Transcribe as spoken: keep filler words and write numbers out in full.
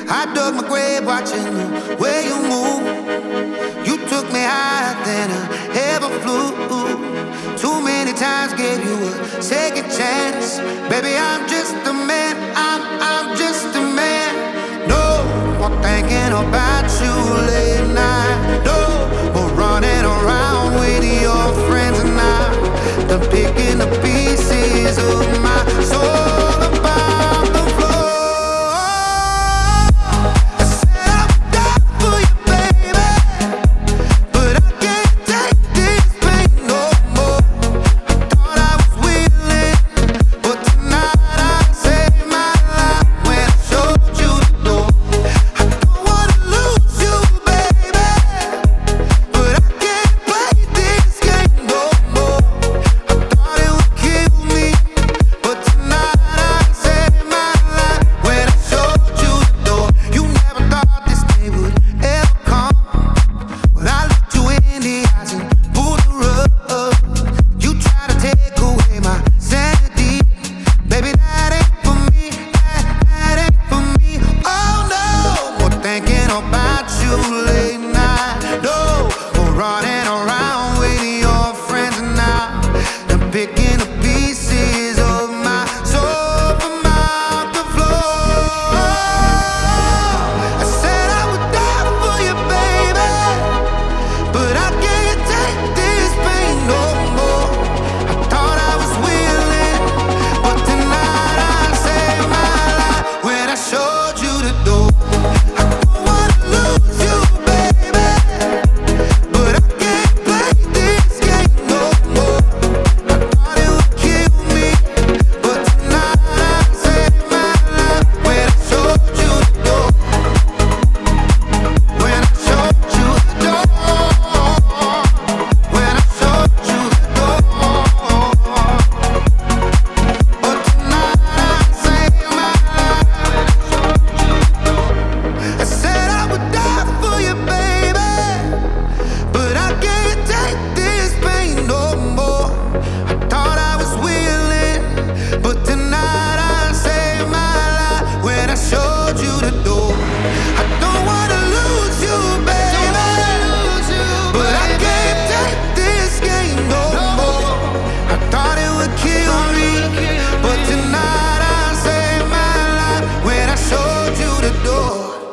I dug my grave watching the way you move. You took me higher than I ever flew. Too many times gave you a second chance. Baby, I'm just a man. I'm, I'm just a man. No more thinking about you late night. No more running around with your friends and I. Done picking the pieces of my soul about the floor. I said I would die for you, baby, but I can't take this pain no more. I thought I was willing, but tonight I saved my life when I showed you the door. I don't wanna lose you, baby, but I can't play this game no more. I thought it would kill me, but tonight I saved my life when I showed you the door. You never thought this day would ever come, but I looked you in the eyes and pulled the rug. You tried to take away my sanity. Baby, that ain't for me, that, that ain't for me. Oh no, more thinking about you late night. No more running around with your friends and I. I'm picking the pieces of my soul from out the floor. I said I would die for you, baby, but I can't take this pain no more. I thought I was willing, but tonight I saved my life when I showed you the door. I don't wanna lose you, baby, but I can't play this game no more. I thought it would kill me, but tonight I saved my life when I showed you the door. When I showed you the door. When I showed you the door. But tonight I saved my life. I said I would die for you, baby, but I can't take this pain no more. I thought I was willing, but tonight I saved my life when I showed you the door. I don't wanna lose you, baby, but I can't take this game no more. I thought it would kill me, but tonight I saved my life when I showed you the door.